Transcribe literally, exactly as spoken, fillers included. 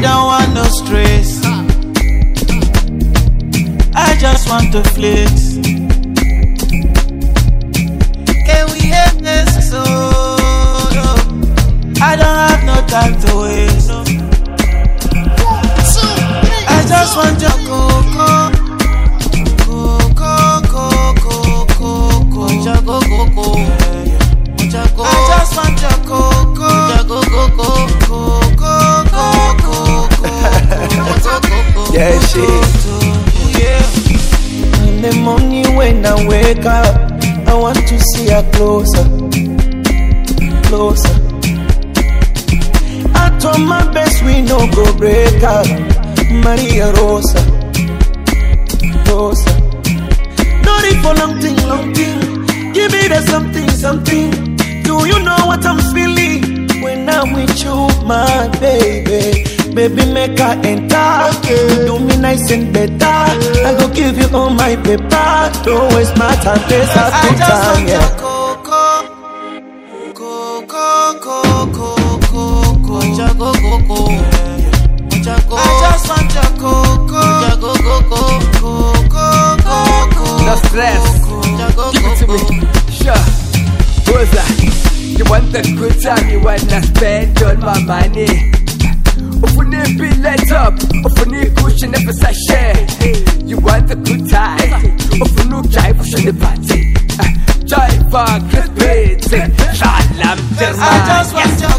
don't want no stress. I just want to flex. Can we have this so? I don't have no time to waste. I just want your cocoa, cocoa, cocoa, cocoa, cocoa, cocoa. I just want your cocoa, cocoa, cocoa, cocoa. Yeah, shit. In the morning when I wake up, I want to see her closer, closer. I told my best we no go break up, Maria Rosa, Rosa. Not it for long thing, long thing. Give me the something, something. Do you know what I'm feeling when I'm with you, my baby? Baby, make her enter. Okay. Do me nice and better. I go give you all my paper. Don't waste my time, place our good time. I just want your cocoa, cocoa, cocoa, cocoa, cocoa, cocoa. I just want your cocoa, cocoa, cocoa, cocoa. No stress. Give it to me. Sure. Who's that? You want the good time? You wanna spend all my money? If we need be let up, if we need cushion, never say share. You want the good time? If we need jive, we should party. Jive, fuck, let's beat it. I just want your